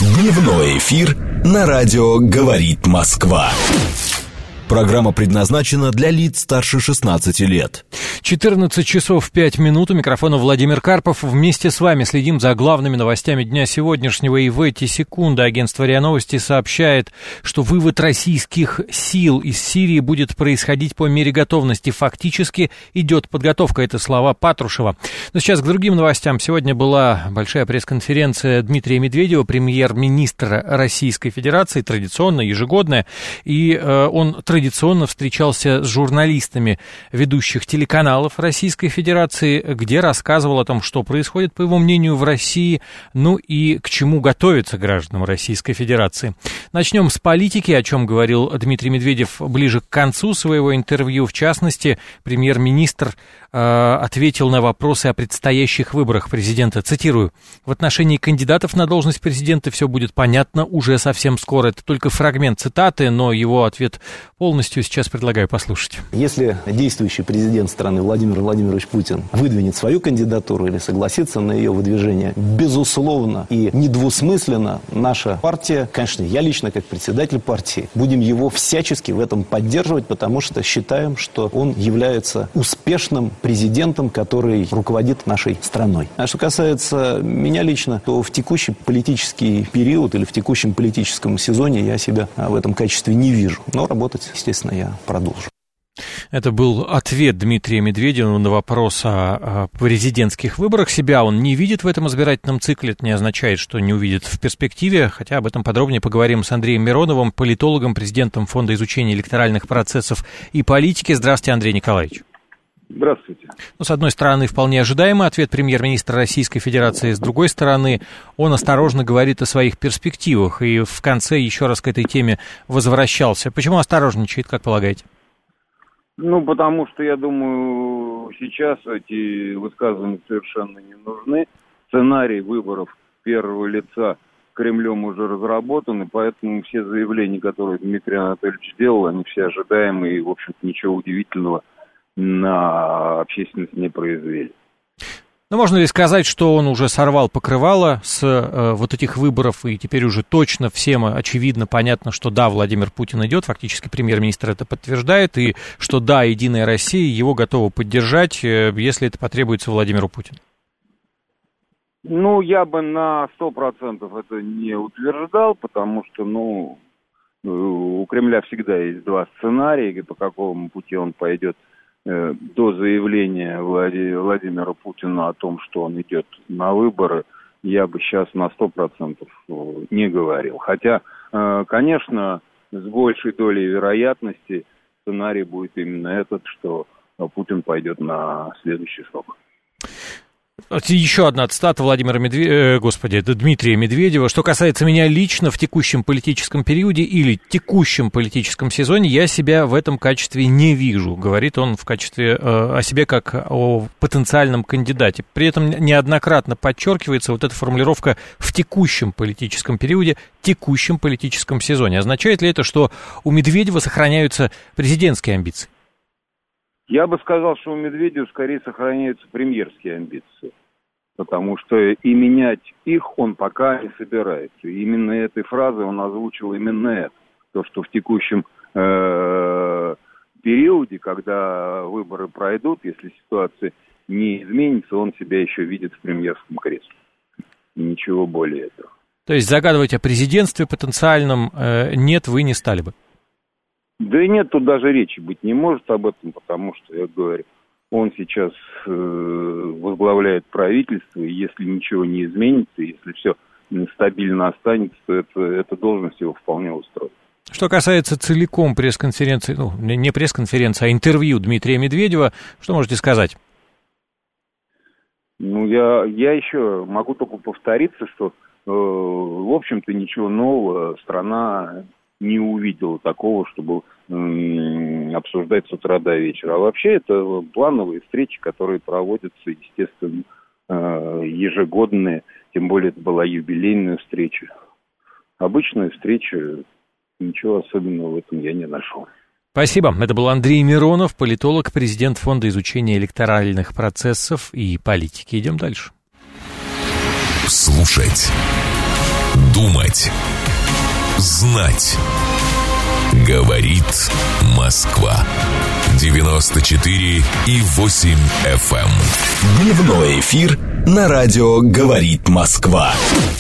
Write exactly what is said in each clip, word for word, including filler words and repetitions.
Дневной эфир на радио «Говорит Москва». Программа предназначена для лиц старше шестнадцати лет. четырнадцать часов пять минут. У микрофона Владимир Карпов. Вместе с вами следим за главными новостями дня сегодняшнего. И в эти секунды агентство РИА Новости сообщает, что вывод российских сил из Сирии будет происходить по мере готовности. Фактически идет подготовка. Это слова Патрушева. Но сейчас к другим новостям. Сегодня была большая пресс-конференция Дмитрия Медведева, премьер-министра Российской Федерации, традиционная, ежегодная. И э, он традиционно традиционно встречался с журналистами ведущих телеканалов Российской Федерации, где рассказывал о том, что происходит, по его мнению, в России, ну и к чему готовятся гражданам Российской Федерации. Начнем с политики, о чем говорил Дмитрий Медведев ближе к концу своего интервью. В частности, премьер-министр э, ответил на вопросы о предстоящих выборах президента. Цитирую: «В отношении кандидатов на должность президента все будет понятно уже совсем скоро». Это только фрагмент цитаты, но его ответ полностью сейчас предлагаю послушать. Если действующий президент страны Владимир Владимирович Путин выдвинет свою кандидатуру или согласится на ее выдвижение, безусловно и недвусмысленно наша партия, конечно, я лично как председатель партии, будем его всячески в этом поддерживать, потому что считаем, что он является успешным президентом, который руководит нашей страной. А что касается меня лично, то в текущий политический период или в текущем политическом сезоне я себя в этом качестве не вижу. Но работать, естественно, я продолжу. Это был ответ Дмитрия Медведева на вопрос о президентских выборах. Себя он не видит в этом избирательном цикле. Это не означает, что не увидит в перспективе. Хотя об этом подробнее поговорим с Андреем Мироновым, политологом, президентом Фонда изучения электоральных процессов и политики. Здравствуйте, Андрей Николаевич. Здравствуйте. Ну, с одной стороны, вполне ожидаемый ответ премьер-министра Российской Федерации. С другой стороны, он осторожно говорит о своих перспективах. И в конце еще раз к этой теме возвращался. Почему осторожничает, как полагаете? Ну, потому что, я думаю, сейчас эти высказывания совершенно не нужны. Сценарий выборов первого лица Кремлем уже разработан, и поэтому все заявления, которые Дмитрий Анатольевич сделал, они все ожидаемые, и, в общем-то, ничего удивительного на общественность не произвели. Но можно ли сказать, что он уже сорвал покрывало с э, вот этих выборов, и теперь уже точно всем очевидно, понятно, что да, Владимир Путин идет, фактически премьер-министр это подтверждает, и что да, Единая Россия его готова поддержать, э, если это потребуется Владимиру Путину? Ну, я бы на сто процентов это не утверждал, потому что, ну, у Кремля всегда есть два сценария, по какому пути он пойдет до заявления Владимира Путина о том, что он идет на выборы, я бы сейчас на сто процентов не говорил. Хотя, конечно, с большей долей вероятности сценарий будет именно этот, что Путин пойдет на следующий срок. Еще одна цитата Владимира Медведева, э, господи, это Дмитрия Медведева. Что касается меня лично в текущем политическом периоде или текущем политическом сезоне, я себя в этом качестве не вижу, говорит он в качестве э, о себе как о потенциальном кандидате. При этом неоднократно подчеркивается вот эта формулировка «в текущем политическом периоде», «текущем политическом сезоне». Означает ли это, что у Медведева сохраняются президентские амбиции? Я бы сказал, что у Медведева скорее сохраняются премьерские амбиции, потому что и менять их он пока не собирается. И именно этой фразой он озвучил именно это. То, что в текущем э, периоде, когда выборы пройдут, если ситуация не изменится, он себя еще видит в премьерском кресле. И ничего более этого. То есть загадывать о президентстве потенциальном э, нет, вы не стали бы? Да и нет, тут даже речи быть не может об этом, потому что, я говорю, он сейчас э, возглавляет правительство, и если ничего не изменится, если все стабильно останется, то это, эта должность его вполне устроит. Что касается целиком пресс-конференции, ну, не пресс-конференции, а интервью Дмитрия Медведева, что можете сказать? Ну, я, я еще могу только повториться, что, э, в общем-то, ничего нового страна не увидела такого, чтобы м- обсуждать с утра до вечера. А вообще это плановые встречи, которые проводятся, естественно, э- ежегодные, тем более это была юбилейная встреча. Обычная встреча, ничего особенного в этом я не нашел. Спасибо. Это был Андрей Миронов, политолог, президент Фонда изучения электоральных процессов и политики. Идем дальше. Слушать, Думать, знать. Говорит Москва. девяносто четыре и восемь эф эм. Дневной эфир на радио «Говорит Москва».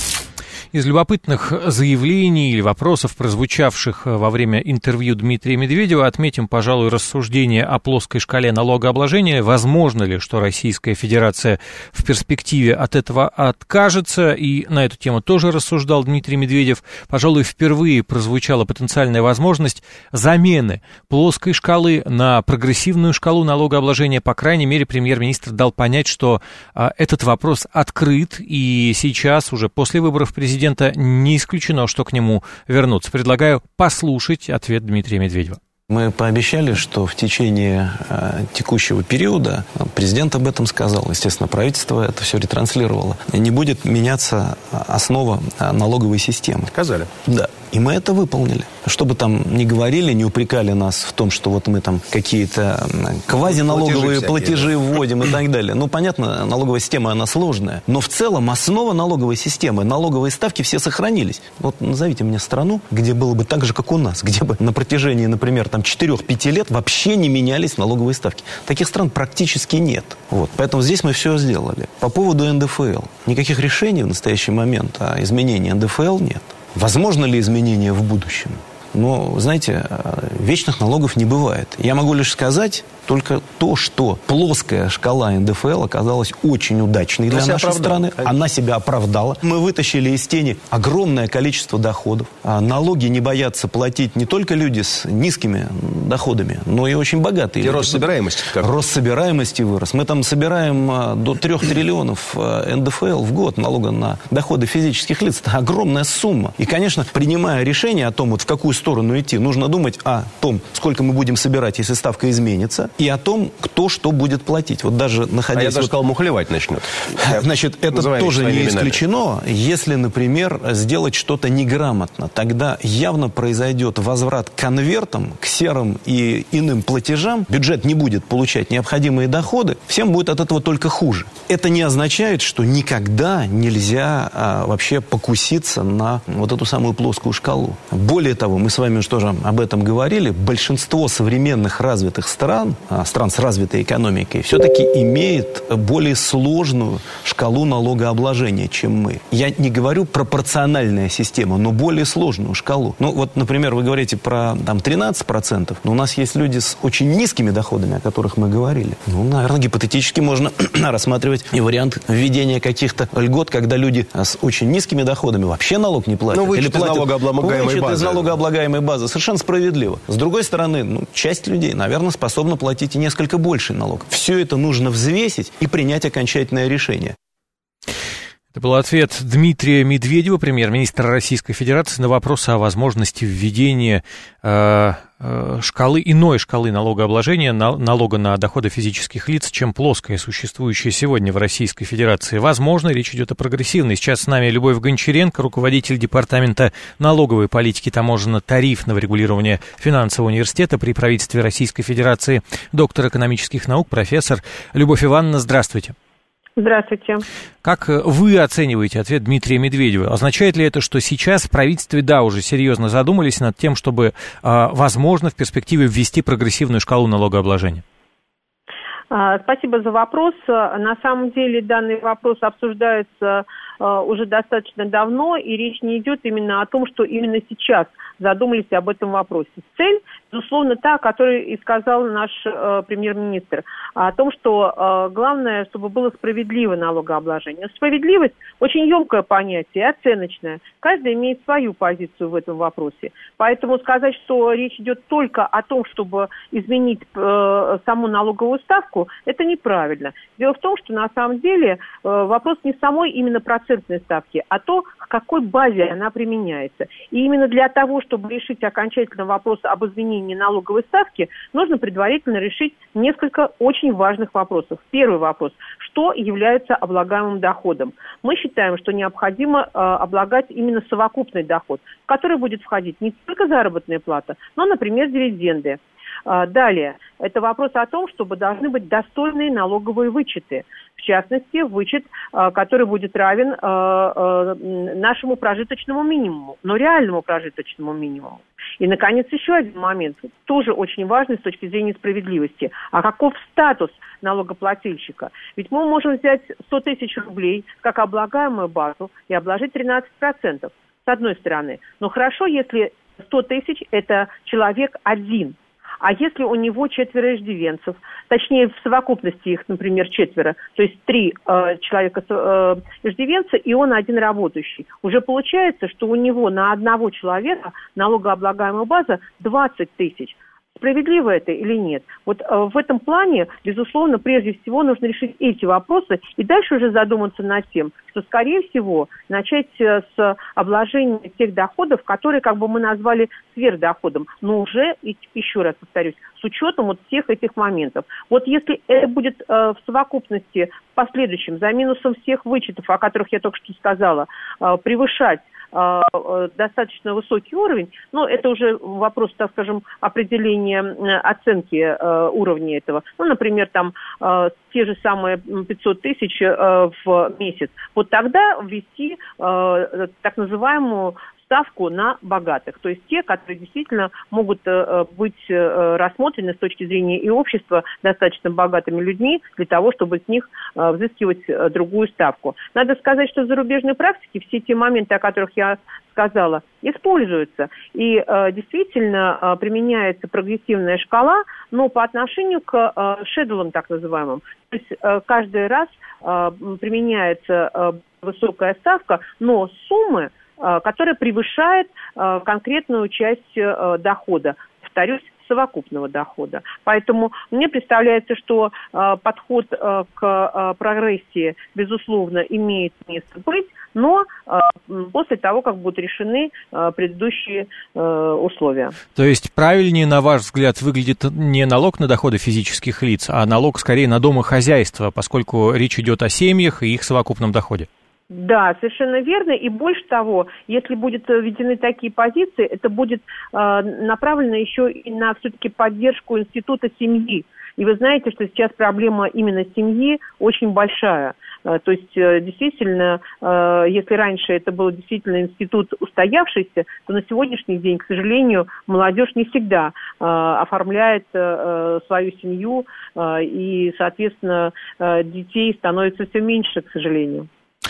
Из любопытных заявлений или вопросов, прозвучавших во время интервью Дмитрия Медведева, отметим, пожалуй, рассуждение о плоской шкале налогообложения. Возможно ли, что Российская Федерация в перспективе от этого откажется? И на эту тему тоже рассуждал Дмитрий Медведев. Пожалуй, впервые прозвучала потенциальная возможность замены плоской шкалы на прогрессивную шкалу налогообложения. По крайней мере, премьер-министр дал понять, что а, этот вопрос открыт, и сейчас, уже после выборов президента, не исключено, что к нему вернуться. Предлагаю послушать ответ Дмитрия Медведева. Мы пообещали, что в течение э, текущего периода, президент об этом сказал, естественно, правительство это все ретранслировало, не будет меняться основа налоговой системы. Сказали. Да. И мы это выполнили. Что бы там ни говорили, не упрекали нас в том, что вот мы там какие-то квазиналоговые платежи, платежи вводим и так далее. Ну, понятно, налоговая система, она сложная. Но в целом основа налоговой системы, налоговые ставки все сохранились. Вот назовите мне страну, где было бы так же, как у нас, где бы на протяжении, например, там четыре-пять лет вообще не менялись налоговые ставки. Таких стран практически нет. Вот. Поэтому здесь мы все сделали. По поводу эн дэ эф эл. Никаких решений в настоящий момент о изменении эн дэ эф эл нет. Возможно ли изменения в будущем? Но, знаете, вечных налогов не бывает. Я могу лишь сказать только то, что плоская шкала эн дэ эф эл оказалась очень удачной для нашей страны. Она себя оправдала. Мы вытащили из тени огромное количество доходов. А налоги не боятся платить не только люди с низкими доходами, но и очень богатые. И люди. Рост собираемости. Как? Рост собираемости вырос. Мы там собираем до трех триллионов эн дэ эф эл в год, налога на доходы физических лиц. Это огромная сумма. И, конечно, принимая решение о том, вот в какую сторону идти, нужно думать о том, сколько мы будем собирать, если ставка изменится, и о том, кто что будет платить. Вот даже находясь... А я даже вот... сказал, мухлевать начнет. Значит, это Называем тоже не исключено. Именами. Если, например, сделать что-то неграмотно, тогда явно произойдет возврат к конвертам, к серым и иным платежам. Бюджет не будет получать необходимые доходы. Всем будет от этого только хуже. Это не означает, что никогда нельзя а, вообще покуситься на вот эту самую плоскую шкалу. Более того, мы с вами уже тоже об этом говорили, большинство современных развитых стран, стран с развитой экономикой, все-таки имеет более сложную шкалу налогообложения, чем мы. Я не говорю пропорциональная система, но более сложную шкалу. Ну, вот, например, вы говорите про там, тринадцать процентов, но у нас есть люди с очень низкими доходами, о которых мы говорили. Ну, наверное, гипотетически можно рассматривать и вариант введения каких-то льгот, когда люди с очень низкими доходами вообще налог не платят. Ну, вычет или платят, из налогооблагаемой вычет базы. из налогооблагаемой базы. Совершенно справедливо. С другой стороны, ну, часть людей, наверное, способна платить и несколько больше налог. Все это нужно взвесить и принять окончательное решение. Это был ответ Дмитрия Медведева, премьер-министра Российской Федерации, на вопрос о возможности введения э, э, шкалы, иной шкалы налогообложения, на, налога на доходы физических лиц, чем плоская, существующая сегодня в Российской Федерации. Возможно, речь идет о прогрессивной. Сейчас с нами Любовь Гончаренко, руководитель Департамента налоговой политики таможенно-тарифного регулирования финансового университета при правительстве Российской Федерации, доктор экономических наук, профессор. Любовь Ивановна, здравствуйте. Здравствуйте. Как вы оцениваете ответ Дмитрия Медведева? Означает ли это, что сейчас в правительстве, да, уже серьезно задумались над тем, чтобы, возможно, в перспективе ввести прогрессивную шкалу налогообложения? Спасибо за вопрос. На самом деле данный вопрос обсуждается уже достаточно давно, и речь не идет именно о том, что именно сейчас задумались об этом вопросе. Цель, безусловно, та, которую и сказал наш э, премьер-министр, о том, что э, главное, чтобы было справедливое налогообложение. Но справедливость очень емкое понятие, оценочное. Каждый имеет свою позицию в этом вопросе. Поэтому сказать, что речь идет только о том, чтобы изменить э, саму налоговую ставку, это неправильно. Дело в том, что на самом деле э, вопрос не самой именно процентной ставки, а то, к какой базе она применяется. И именно для того, чтобы решить окончательно вопрос об изменении налоговой ставки, нужно предварительно решить несколько очень важных вопросов. Первый вопрос. Что является облагаемым доходом? Мы считаем, что необходимо э, облагать именно совокупный доход, в который будет входить не только заработная плата, но, например, дивиденды. Далее, это вопрос о том, чтобы должны быть достойные налоговые вычеты. В частности, вычет, который будет равен нашему прожиточному минимуму, но реальному прожиточному минимуму. И, наконец, еще один момент, тоже очень важный с точки зрения справедливости. А каков статус налогоплательщика? Ведь мы можем взять сто тысяч рублей как облагаемую базу и обложить тринадцать процентов, с одной стороны. Но хорошо, если сто тысяч – это человек один. А если у него четверо иждивенцев, точнее, в совокупности их, например, четверо, то есть три э, человека э, иждивенца и он один работающий, уже получается, что у него на одного человека налогооблагаемая база двадцать тысяч. Справедливо это или нет? Вот э, в этом плане, безусловно, прежде всего нужно решить эти вопросы и дальше уже задуматься над тем, что, скорее всего, начать э, с обложения тех доходов, которые, как бы мы назвали, сверхдоходом, но уже, и, еще раз повторюсь, с учетом вот всех этих моментов. Вот если это будет э, в совокупности в последующем, за минусом всех вычетов, о которых я только что сказала, э, превышать достаточно высокий уровень, но это уже вопрос, так скажем, определения оценки э, уровня этого. Ну, например, там э, те же самые пятьсот тысяч э, в месяц. Вот тогда ввести э, так называемую ставку на богатых, то есть те, которые действительно могут э, быть э, рассмотрены с точки зрения и общества достаточно богатыми людьми для того, чтобы с них э, взыскивать э, другую ставку. Надо сказать, что в зарубежной практике все те моменты, о которых я сказала, используются. И э, действительно э, применяется прогрессивная шкала, но по отношению к э, шедлам так называемым. То есть э, каждый раз э, применяется э, высокая ставка, но суммы, которая превышает э, конкретную часть э, дохода, повторюсь, совокупного дохода. Поэтому мне представляется, что э, подход э, к э, прогрессии, безусловно, имеет место быть, но э, после того, как будут решены э, предыдущие э, условия. То есть правильнее, на ваш взгляд, выглядит не налог на доходы физических лиц, а налог скорее на домохозяйство, поскольку речь идет о семьях и их совокупном доходе? Да, совершенно верно. И больше того, если будут введены такие позиции, это будет э, направлено еще и на все-таки поддержку института семьи. И вы знаете, что сейчас проблема именно семьи очень большая. Э, то есть, э, действительно, э, если раньше это был действительно институт устоявшийся, то на сегодняшний день, к сожалению, молодежь не всегда э, оформляет э, свою семью, э, и, соответственно, э, детей становится все меньше, к сожалению.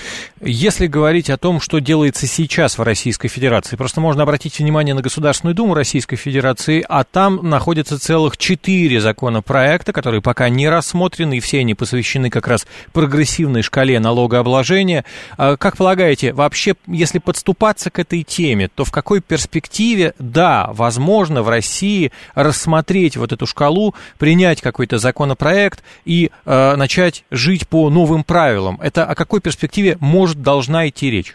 Если говорить о том, что делается сейчас в Российской Федерации, просто можно обратить внимание на Государственную Думу Российской Федерации, а там находятся целых четыре законопроекта, которые пока не рассмотрены, и все они посвящены как раз прогрессивной шкале налогообложения. Как полагаете, вообще, если подступаться к этой теме, то в какой перспективе, да, возможно в России рассмотреть вот эту шкалу, принять какой-то законопроект и э, начать жить по новым правилам? Это о какой перспективе может должна идти речь?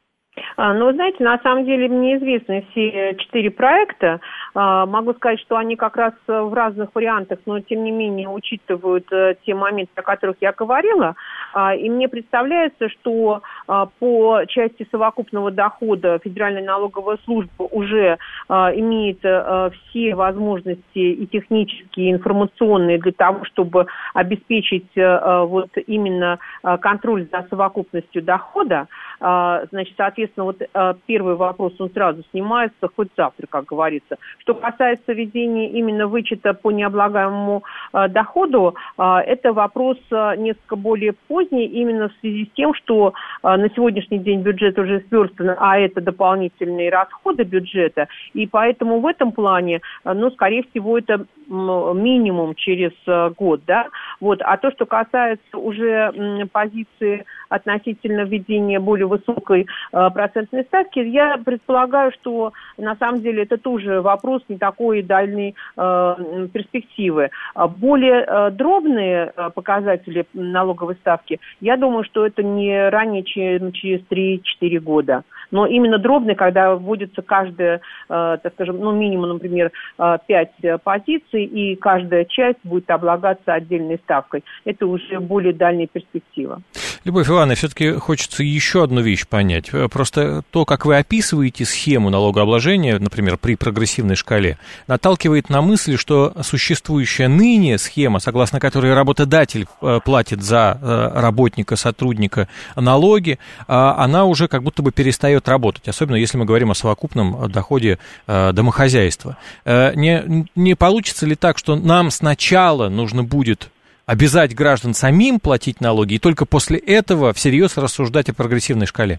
Ну, вы знаете, на самом деле мне известны все четыре проекта. Могу сказать, что они как раз в разных вариантах, но тем не менее учитывают те моменты, о которых я говорила. И мне представляется, что по части совокупного дохода Федеральная налоговая служба уже имеет все возможности и технические, и информационные для того, чтобы обеспечить вот именно контроль за совокупностью дохода. Значит, соответственно, вот первый вопрос, он сразу снимается, хоть завтра, как говорится. Что касается введения именно вычета по необлагаемому доходу, это вопрос несколько более поздний, именно в связи с тем, что на сегодняшний день бюджет уже сверстан, а это дополнительные расходы бюджета, и поэтому в этом плане, ну, скорее всего, это минимум через год, да, вот, а то, что касается уже позиции относительно введения более высокой э, процентной ставки, я предполагаю, что на самом деле это тоже вопрос не такой дальней э, перспективы. Более э, дробные э, показатели налоговой ставки, я думаю, что это не ранее, чем через три-четыре года. Но именно дробные, когда вводится каждая, э, так скажем, ну, минимум, например, э, пять позиций, и каждая часть будет облагаться отдельной ставкой. Это уже более дальняя перспектива. Любовь Ивановна, все-таки хочется еще одну вещь понять. Просто то, как вы описываете схему налогообложения, например, при прогрессивной шкале, наталкивает на мысль, что существующая ныне схема, согласно которой работодатель платит за работника, сотрудника налоги, она уже как будто бы перестает работать, особенно если мы говорим о совокупном доходе домохозяйства. Не, не получится ли так, что нам сначала нужно будет обязать граждан самим платить налоги, и только после этого всерьез рассуждать о прогрессивной шкале?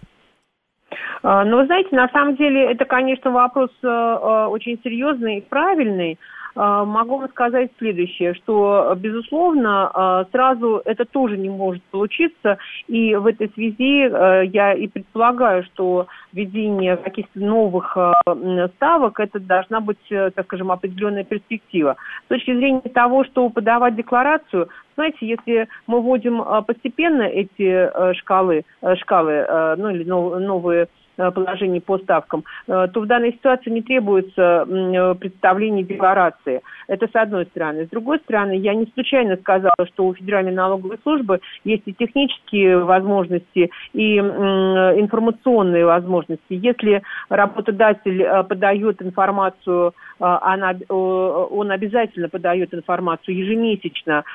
Ну, вы знаете, на самом деле это, конечно, вопрос очень серьезный и правильный. Могу вам сказать следующее, что, безусловно, сразу это тоже не может получиться, и в этой связи я и предполагаю, что введение каких-то новых ставок, это должна быть, так скажем, определенная перспектива. С точки зрения того, что подавать декларацию, знаете, если мы вводим постепенно эти шкалы, шкалы, ну или новые положений по ставкам, то в данной ситуации не требуется представления декларации. Это с одной стороны. С другой стороны, я не случайно сказала, что у Федеральной налоговой службы есть и технические возможности, и информационные возможности. Если работодатель подает информацию, она, он обязательно подает информацию ежемесячно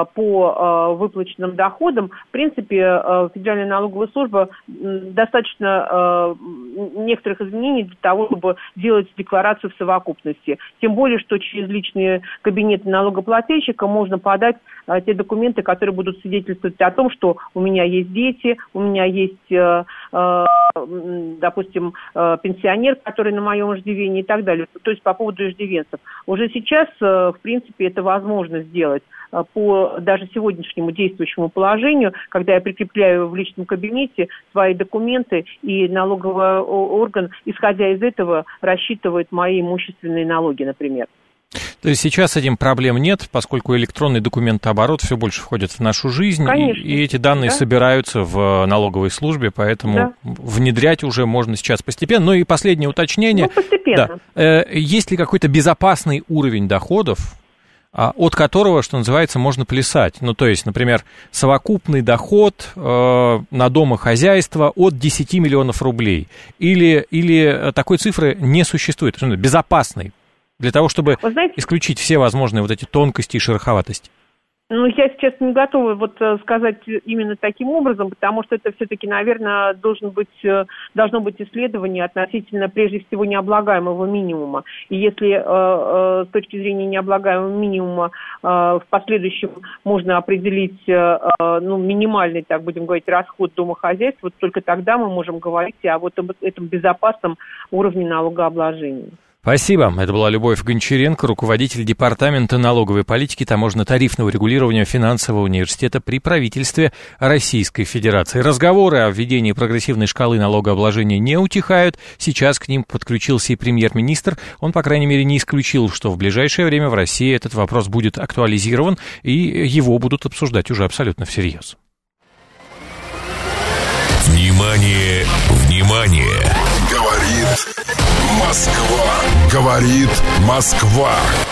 по выплаченным доходам, в принципе, Федеральная налоговая служба достаточно некоторых изменений для того, чтобы делать декларацию в совокупности. Тем более, что через личные кабинеты налогоплательщика можно подать а, те документы, которые будут свидетельствовать о том, что у меня есть дети, у меня есть, э, э, допустим, э, пенсионер, который на моем иждивении и так далее. То есть по поводу иждивенцев. Уже сейчас, э, в принципе, это возможно сделать э, по даже сегодняшнему действующему положению, когда я прикрепляю в личном кабинете свои документы, и налоговый орган, исходя из этого, рассчитывает мои имущественные налоги, например. То есть сейчас с этим проблем нет, поскольку электронный документооборот все больше входит в нашу жизнь, Конечно, и, и эти данные да. собираются в налоговой службе, поэтому да. внедрять уже можно сейчас постепенно. Ну и последнее уточнение. Ну, постепенно. Да. Есть ли какой-то безопасный уровень доходов, от которого, что называется, можно плясать? Ну, то есть, например, совокупный доход э, на домохозяйство от десяти миллионов рублей. Или, или такой цифры не существует, безопасный, для того, чтобы знаете, исключить все возможные вот эти тонкости и шероховатости. Ну, я сейчас не готова вот сказать именно таким образом, потому что это все-таки, наверное, должен быть, должно быть исследование относительно, прежде всего, необлагаемого минимума. И если э, э, с точки зрения необлагаемого минимума э, в последующем можно определить э, ну, минимальный, так будем говорить, расход домохозяйства, вот только тогда мы можем говорить о вот об этом безопасном уровне налогообложения. Спасибо. Это была Любовь Гончаренко, руководитель Департамента налоговой политики, таможенно-тарифного регулирования финансового университета при правительстве Российской Федерации. Разговоры о введении прогрессивной шкалы налогообложения не утихают. Сейчас к ним подключился и премьер-министр. Он, по крайней мере, не исключил, что в ближайшее время в России этот вопрос будет актуализирован, и его будут обсуждать уже абсолютно всерьез. Внимание, внимание! Говорит Москва. Говорит Москва.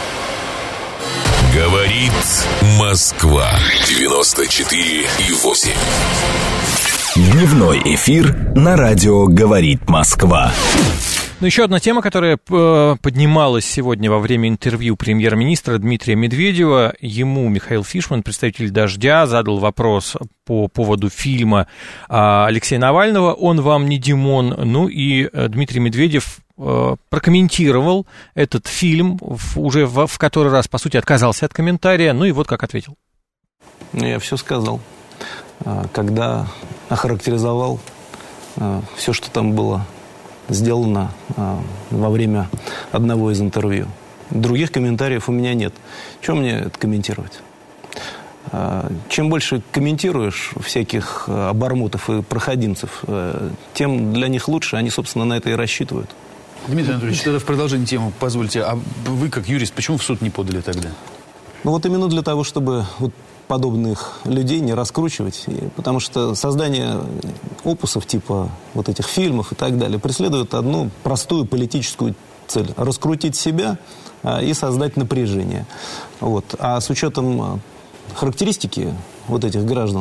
Говорит Москва. девяносто четыре и восемь. Дневной эфир на радио «Говорит Москва». Ну, еще одна тема, которая поднималась сегодня во время интервью премьер-министра Дмитрия Медведева. Ему Михаил Фишман, представитель «Дождя», задал вопрос по поводу фильма Алексея Навального «Он вам не Димон». Ну и Дмитрий Медведев прокомментировал этот фильм, уже в, в который раз, по сути, отказался от комментария. Ну и вот как ответил. Я все сказал. Когда охарактеризовал все, что там было сделано во время одного из интервью. Других комментариев у меня нет. Чего мне это комментировать? Чем больше комментируешь всяких обормотов и проходимцев, тем для них лучше, они, собственно, на это и рассчитывают. Дмитрий Анатольевич, тогда в продолжение темы, позвольте, а вы, как юрист, почему в суд не подали тогда? Ну вот именно для того, чтобы вот подобных людей не раскручивать, потому что создание опусов типа вот этих фильмов и так далее преследует одну простую политическую цель – раскрутить себя и создать напряжение. Вот. А с учетом характеристики вот этих граждан,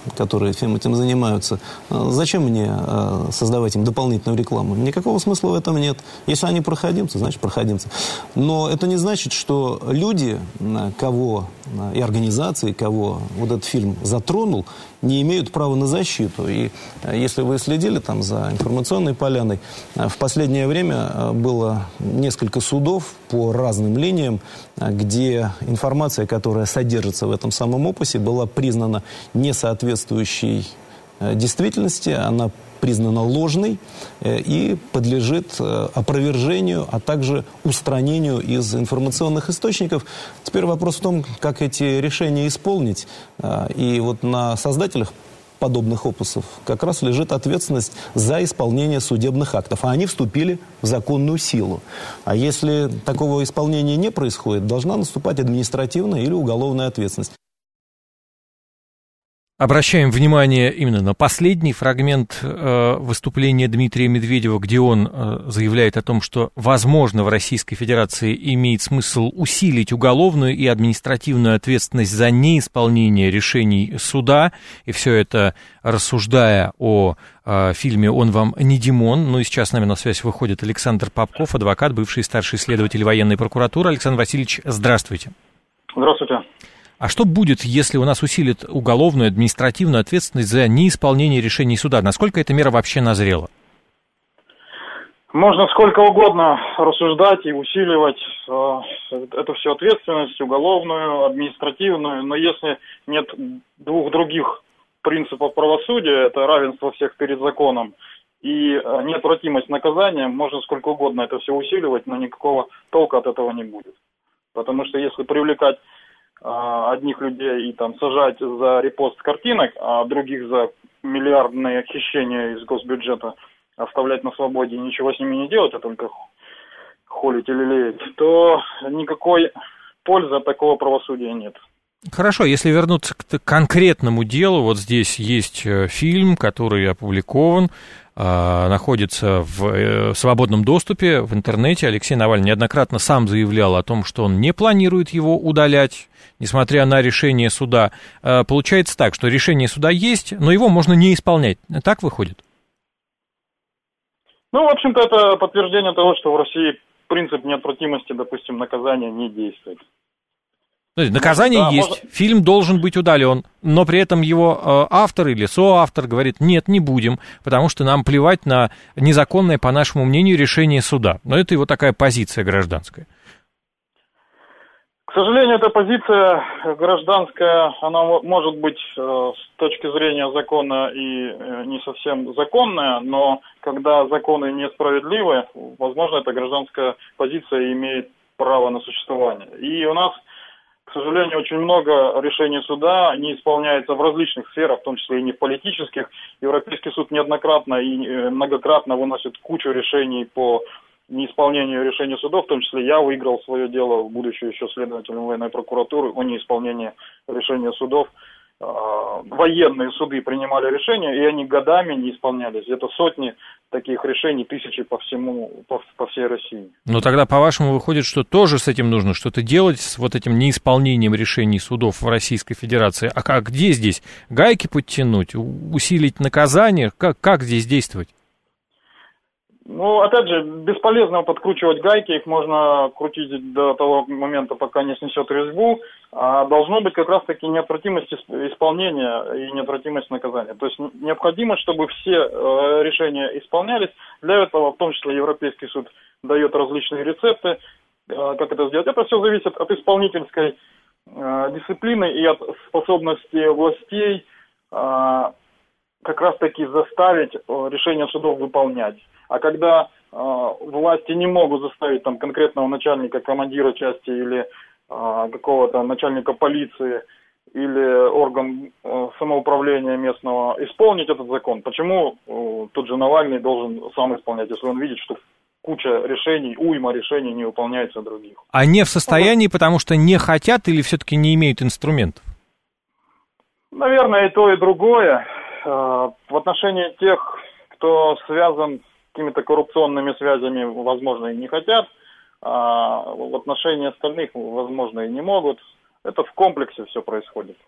которые всем этим занимаются, зачем мне создавать им дополнительную рекламу? Никакого смысла в этом нет. Если они проходимцы, значит проходимцы. Но это не значит, что люди, кого и организации, кого вот этот фильм затронул, не имеют права на защиту. И если вы следили там за информационной поляной, в последнее время было несколько судов по разным линиям, где информация, которая содержится в этом самом опусе, была признана несоответствующей действительности, она признана ложной и подлежит опровержению, а также устранению из информационных источников. Теперь вопрос в том, как эти решения исполнить. И вот на создателях подобных опусов как раз лежит ответственность за исполнение судебных актов. А они вступили в законную силу. А если такого исполнения не происходит, должна наступать административная или уголовная ответственность. Обращаем внимание именно на последний фрагмент э, выступления Дмитрия Медведева, где он э, заявляет о том, что, возможно, в Российской Федерации имеет смысл усилить уголовную и административную ответственность за неисполнение решений суда. И все это рассуждая о э, фильме «Он вам не Димон». Ну и сейчас с нами на связь выходит Александр Попков, адвокат, бывший старший следователь военной прокуратуры. Александр Васильевич, здравствуйте. Здравствуйте. А что будет, если у нас усилит уголовную, административную ответственность за неисполнение решений суда? Насколько эта мера вообще назрела? Можно сколько угодно рассуждать и усиливать э, эту всю ответственность, уголовную, административную, но если нет двух других принципов правосудия, это равенство всех перед законом и неотвратимость наказания, можно сколько угодно это все усиливать, но никакого толка от этого не будет. Потому что если привлекать одних людей и там сажать за репост картинок, а других за миллиардные хищения из госбюджета оставлять на свободе и ничего с ними не делать, а только холить или леять, то никакой пользы от такого правосудия нет. Хорошо, если вернуться к конкретному делу, вот здесь есть фильм, который опубликован, находится в свободном доступе в интернете. Алексей Навальный неоднократно сам заявлял о том, что он не планирует его удалять, несмотря на решение суда. Получается так, что решение суда есть, но его можно не исполнять. Так выходит? Ну, в общем-то, это подтверждение того, что в России принцип неотвратимости, допустим, наказания не действует. Наказание да, есть, можно... фильм должен быть удален, но при этом его э, автор или соавтор говорит, нет, не будем, потому что нам плевать на незаконное, по нашему мнению, решение суда. Но это его такая позиция гражданская. К сожалению, эта позиция гражданская, она может быть э, с точки зрения закона и э, не совсем законная, но когда законы несправедливы, возможно, эта гражданская позиция имеет право на существование. И у нас, к сожалению, очень много решений суда не исполняется в различных сферах, в том числе и не в политических. Европейский суд неоднократно и многократно выносит кучу решений по неисполнению решений судов, в том числе я выиграл свое дело, будучи еще следователем военной прокуратуры, о неисполнении решения судов. Военные суды принимали решения, и они годами не исполнялись. Это сотни таких решений, тысячи по всему, по, по всей России. Но тогда, по-вашему, выходит, что тоже с этим нужно что-то делать, с вот этим неисполнением решений судов в Российской Федерации. А как, где здесь гайки подтянуть, усилить наказание? Как, как здесь действовать? Ну, опять же, бесполезно подкручивать гайки, их можно крутить до того момента, пока не снесет резьбу. А должно быть как раз-таки неотвратимость исполнения и неотвратимость наказания. То есть необходимо, чтобы все э, решения исполнялись. Для этого, в том числе, Европейский суд дает различные рецепты, э, как это сделать. Это все зависит от исполнительской э, дисциплины и от способности властей э, как раз-таки заставить э, решения судов выполнять. А когда э, власти не могут заставить там конкретного начальника, командира части или э, какого-то начальника полиции или орган э, самоуправления местного исполнить этот закон, почему э, тот же Навальный должен сам исполнять, если он видит, что куча решений, уйма решений не выполняется других? А не в состоянии, потому что не хотят или все-таки не имеют инструментов? Наверное, и то, и другое. Э, в отношении тех, кто связан какими-то коррупционными связями, возможно, и не хотят, а в отношении остальных, возможно, и не могут. Это в комплексе все происходит.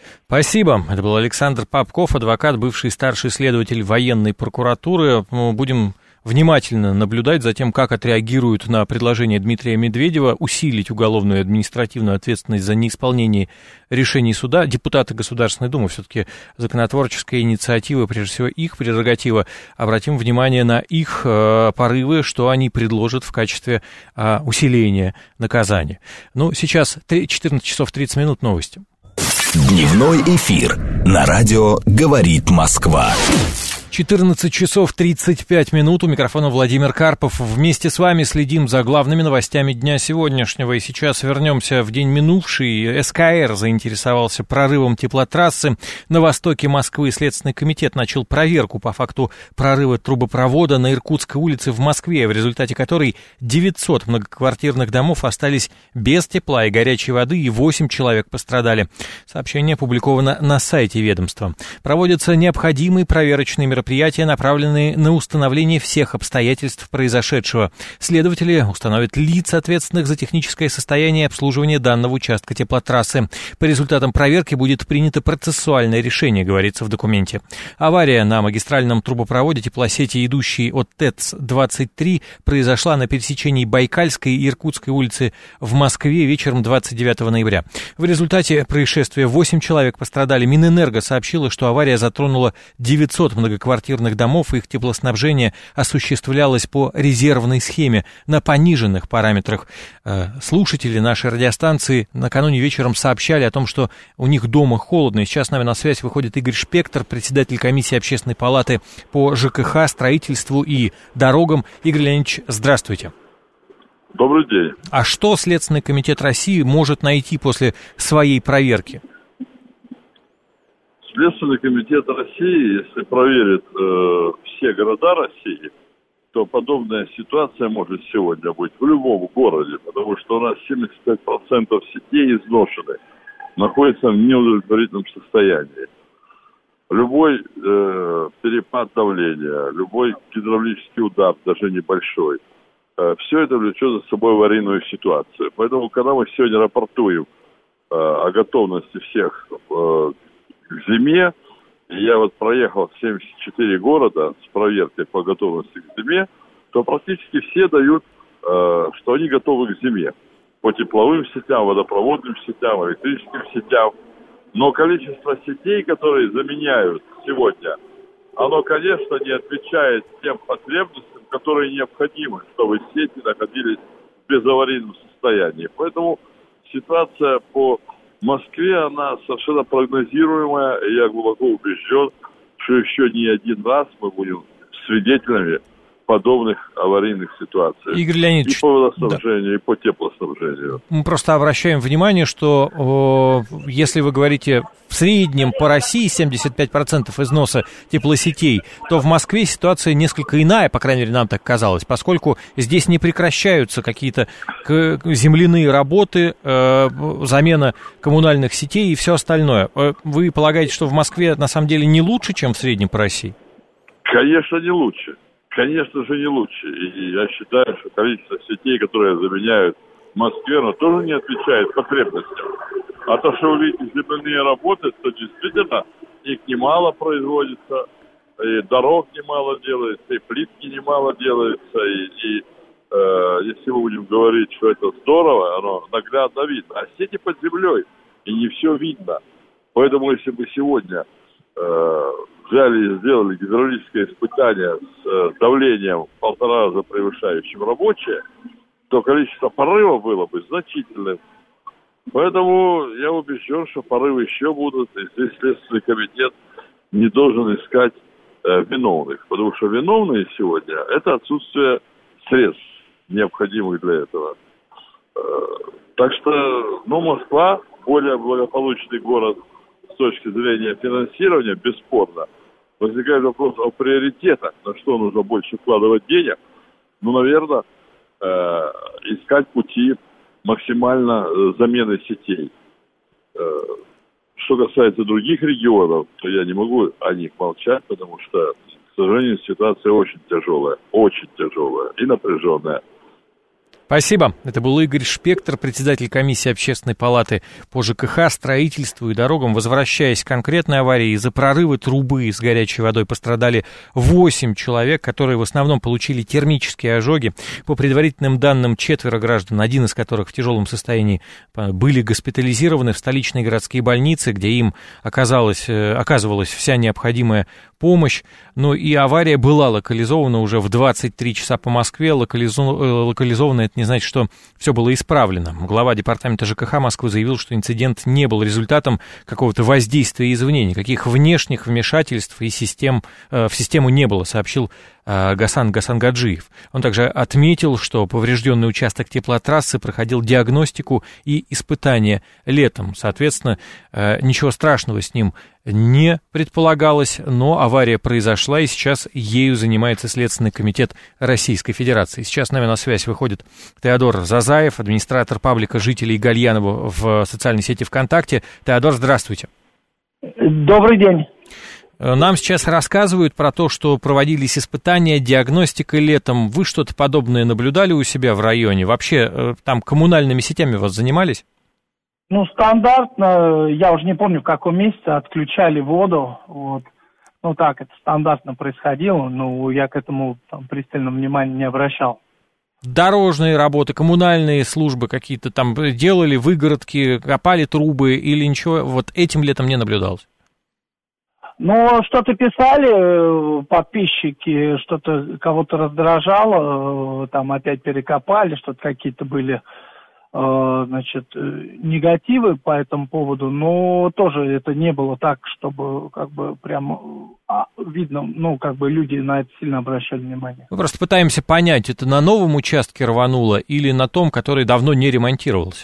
Спасибо. Это был Александр Попков, адвокат, бывший старший следователь военной прокуратуры. Мы будем внимательно наблюдать за тем, как отреагируют на предложение Дмитрия Медведева усилить уголовную и административную ответственность за неисполнение решений суда. Депутаты Государственной Думы, все-таки законотворческая инициатива, прежде всего их прерогатива. Обратим внимание на их э, порывы, что они предложат в качестве э, усиления наказания. Ну, сейчас четырнадцать часов тридцать минут, новости. Дневной эфир на радио «Говорит Москва». четырнадцать часов тридцать пять минут. У микрофона Владимир Карпов. Вместе с вами следим за главными новостями дня сегодняшнего. И сейчас вернемся в день минувший. СКР заинтересовался прорывом теплотрассы. На востоке Москвы Следственный комитет начал проверку по факту прорыва трубопровода на Иркутской улице в Москве, в результате которой девятьсот многоквартирных домов остались без тепла и горячей воды, и восемь человек пострадали. Сообщение опубликовано на сайте ведомства. Проводятся необходимые проверочные мероприятия. Мероприятия, направленные на установление всех обстоятельств произошедшего. Следователи установят лиц, ответственных за техническое состояние обслуживания данного участка теплотрассы. По результатам проверки будет принято процессуальное решение, говорится в документе. Авария на магистральном трубопроводе теплосети, идущей от ТЭЦ двадцать три, произошла на пересечении Байкальской и Иркутской улицы в Москве вечером двадцать девятого ноября. В результате происшествия восемь человек пострадали. Минэнерго сообщила, что авария затронула девятьсот многоквартирных квартирных домов, и их теплоснабжение осуществлялось по резервной схеме на пониженных параметрах. Слушатели нашей радиостанции накануне вечером сообщали о том, что у них дома холодно. И сейчас с нами на связь выходит Игорь Шпектор, председатель комиссии Общественной палаты по ЖКХ, строительству и дорогам. Игорь Леонидович, здравствуйте. Добрый день. А что Следственный комитет России может найти после своей проверки? Следственный комитет России, если проверит э, все города России, то подобная ситуация может сегодня быть в любом городе, потому что у нас семьдесят пять процентов сетей изношены, находятся в неудовлетворительном состоянии. Любой э, перепад давления, любой гидравлический удар, даже небольшой, э, все это влечет за собой аварийную ситуацию. Поэтому, когда мы сегодня рапортуем э, о готовности всех э, к зиме, я вот проехал семьдесят четыре города с проверкой по готовности к зиме, то практически все дают, э, что они готовы к зиме. По тепловым сетям, водопроводным сетям, электрическим сетям. Но количество сетей, которые заменяют сегодня, оно, конечно, не отвечает тем потребностям, которые необходимы, чтобы сети находились в безаварийном состоянии. Поэтому ситуация по В Москве она совершенно прогнозируемая, и я глубоко убежден, что еще не один раз мы будем свидетелями подобных аварийных ситуаций. Игорь Леонидович, и по водоснабжению, да. и по теплоснабжению. Мы просто обращаем внимание, что о, если вы говорите в среднем по России семьдесят пять процентов износа теплосетей, то в Москве ситуация несколько иная, по крайней мере, нам так казалось, поскольку здесь не прекращаются какие-то земляные работы, э, замена коммунальных сетей и все остальное. Вы полагаете, что в Москве на самом деле не лучше, чем в среднем по России? Конечно, не лучше. Конечно же, не лучше. И я считаю, что количество сетей, которые заменяют в Москве, оно тоже не отвечает потребностям. А то, что вы видите земляные работы, то действительно их немало производится, и дорог немало делается, и плитки немало делается. И, и э, если мы будем говорить, что это здорово, оно наглядно видно. А сети под землей, и не все видно. Поэтому, если бы сегодня э, взяли и сделали гидравлическое испытание с э, давлением в полтора раза превышающим рабочее, то количество порывов было бы значительным. Поэтому я убежден, что порывы еще будут, и здесь Следственный комитет не должен искать э, виновных, потому что виновные сегодня – это отсутствие средств, необходимых для этого. Э, так что, ну, Москва более благополучный город с точки зрения финансирования, бесспорно. Возникает вопрос о приоритетах, на что нужно больше вкладывать денег. Ну, наверное, э, искать пути максимально э, замены сетей. Э, что касается других регионов, то я не могу о них молчать, потому что, к сожалению, ситуация очень тяжелая, очень тяжелая и напряженная. Спасибо. Это был Игорь Шпектор, председатель комиссии Общественной палаты по ЖКХ, строительству и дорогам. Возвращаясь к конкретной аварии, из-за прорыва трубы с горячей водой пострадали восемь человек, которые в основном получили термические ожоги. По предварительным данным, четверо граждан, один из которых в тяжелом состоянии, были госпитализированы в столичные городские больницы, где им оказалась, оказывалась вся необходимая помощь. Ну и авария была локализована уже в двадцать три часа по Москве. Локализу... Локализована, это не значит, что все было исправлено. Глава департамента ЖКХ Москвы заявил, что инцидент не был результатом какого-то воздействия извне, никаких внешних вмешательств и систем, в систему не было, сообщил Гасан Гасангаджиев. Он также отметил, что поврежденный участок теплотрассы проходил диагностику и испытания летом. Соответственно, ничего страшного с ним не предполагалось, но авария произошла, и сейчас ею занимается Следственный комитет Российской Федерации. Сейчас с нами на связь выходит Теодор Зазаев, администратор паблика жителей Гальянова в социальной сети ВКонтакте. Теодор, здравствуйте. Добрый день. Нам сейчас рассказывают про то, что проводились испытания, диагностика летом. Вы что-то подобное наблюдали у себя в районе? Вообще, там коммунальными сетями вас занимались? Ну, стандартно, я уже не помню, в каком месяце отключали воду. Вот. Ну, так, это стандартно происходило, но я к этому там пристального внимания не обращал. Дорожные работы, коммунальные службы какие-то там делали, выгородки, копали трубы или ничего? Вот этим летом не наблюдалось? Ну, что-то писали подписчики, что-то кого-то раздражало, там опять перекопали, что-то какие-то были, значит, негативы по этому поводу, но тоже это не было так, чтобы как бы прямо видно, ну, как бы люди на это сильно обращали внимание. Мы просто пытаемся понять, это на новом участке рвануло или на том, который давно не ремонтировался?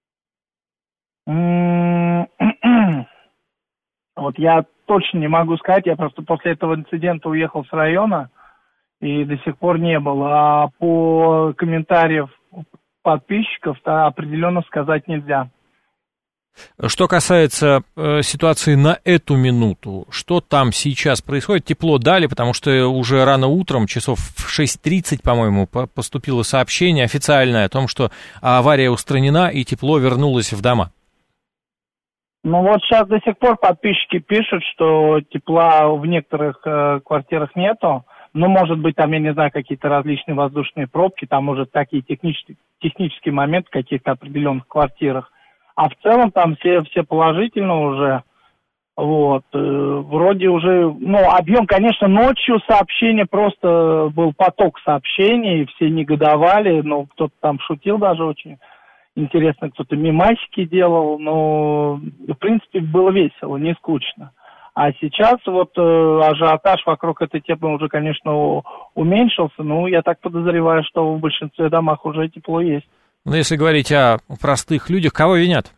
Вот я точно не могу сказать, я просто после этого инцидента уехал с района и до сих пор не был. А по комментариям подписчиков-то определенно сказать нельзя. Что касается э, ситуации на эту минуту, что там сейчас происходит? Тепло дали, потому что уже рано утром, часов в шесть тридцать, по-моему, поступило сообщение официальное о том, что авария устранена и тепло вернулось в дома. Ну вот сейчас до сих пор подписчики пишут, что тепла в некоторых э, квартирах нету. Ну, может быть, там, я не знаю, какие-то различные воздушные пробки, там, может, такие технические, технические моменты в каких-то определенных квартирах. А в целом там все, все положительно уже. Вот. Э, вроде уже, ну, объем, конечно, ночью сообщения, просто был поток сообщений, все негодовали, ну, кто-то там шутил даже очень. Интересно, кто-то мемасики делал, но, в принципе, было весело, не скучно. А сейчас вот э, ажиотаж вокруг этой темы уже, конечно, уменьшился, но я так подозреваю, что в большинстве домах уже тепло есть. Ну, если говорить о простых людях, кого винят?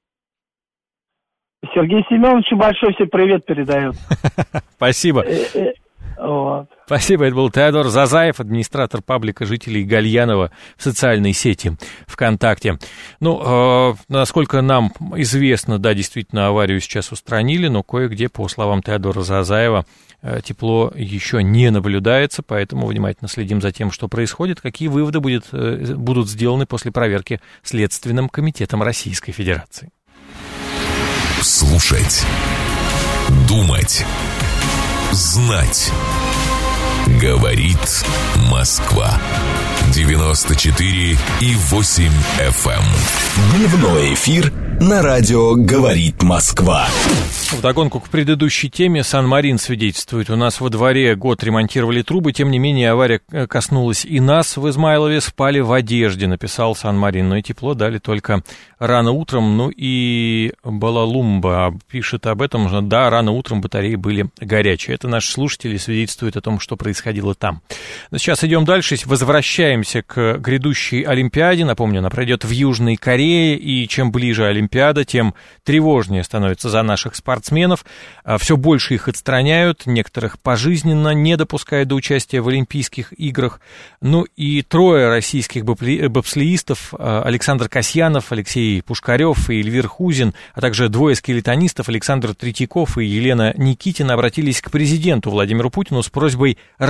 Сергей Семенович большой себе привет передает. Спасибо. Вот. Спасибо, это был Теодор Зазаев, администратор паблика жителей Гальянова в социальной сети ВКонтакте. Ну, э, насколько нам известно, да, действительно, аварию сейчас устранили, но кое-где, по словам Теодора Зазаева, э, тепло еще не наблюдается, поэтому внимательно следим за тем, что происходит, какие выводы будет, э, будут сделаны после проверки Следственным комитетом Российской Федерации. Слушать, думать, знать. Говорит Москва. девяносто четыре и восемь эф эм. Дневной эфир на радио «Говорит Москва». Вдогонку к предыдущей теме Сан-Марин свидетельствует. У нас во дворе год ремонтировали трубы, тем не менее авария коснулась и нас в Измайлове, спали в одежде, написал Сан-Марин. Но и тепло дали только рано утром. Ну и Балалумба пишет об этом, да, рано утром батареи были горячие. Это наши слушатели свидетельствуют о том, что происходило там. Но сейчас идем дальше, возвращаемся к грядущей Олимпиаде. Напомню, она пройдет в Южной Корее, и чем ближе Олимпиада, тем тревожнее становится за наших спортсменов. Все больше их отстраняют, некоторых пожизненно не допускают до участия в Олимпийских играх. Ну и трое российских бобслеистов, Александр Касьянов, Алексей Пушкарев и Эльвир Хузин, а также двое скелетонистов, Александр Третьяков и Елена Никитина, обратились к президенту Владимиру Путину с просьбой разрешить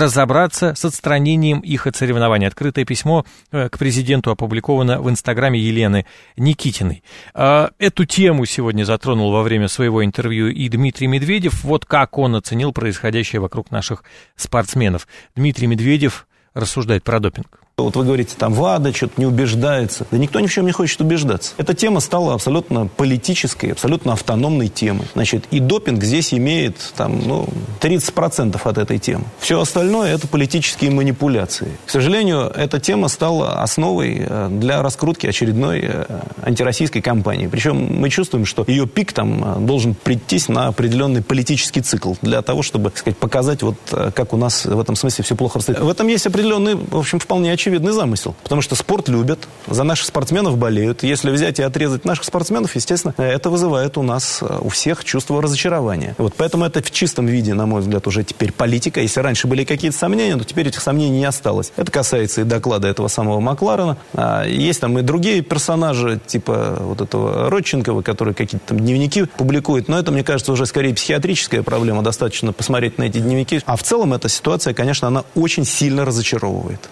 разобраться с отстранением их от соревнований. Открытое письмо к президенту опубликовано в инстаграме Елены Никитиной. Эту тему сегодня затронул во время своего интервью и Дмитрий Медведев. Вот как он оценил происходящее вокруг наших спортсменов. Дмитрий Медведев рассуждает про допинг. Вот вы говорите, там ВАДА что-то не убеждается. Да никто ни в чем не хочет убеждаться. Эта тема стала абсолютно политической, абсолютно автономной темой. Значит, и допинг здесь имеет там, ну, тридцать процентов от этой темы. Все остальное – это политические манипуляции. К сожалению, эта тема стала основой для раскрутки очередной антироссийской кампании. Причем мы чувствуем, что ее пик там должен прийтись на определенный политический цикл для того, чтобы, так сказать, показать, вот как у нас в этом смысле все плохо обстоит. В этом есть определенный, в общем, вполне очевидный очевидный замысел. Потому что спорт любят, за наших спортсменов болеют. Если взять и отрезать наших спортсменов, естественно, это вызывает у нас, у всех чувство разочарования. Вот поэтому это в чистом виде, на мой взгляд, уже теперь политика. Если раньше были какие-то сомнения, то теперь этих сомнений не осталось. Это касается и доклада этого самого Макларена. Есть там и другие персонажи, типа вот этого Родченкова, который какие-то там дневники публикует. Но это, мне кажется, уже скорее психиатрическая проблема. Достаточно посмотреть на эти дневники. А в целом эта ситуация, конечно, она очень сильно разочаровывает.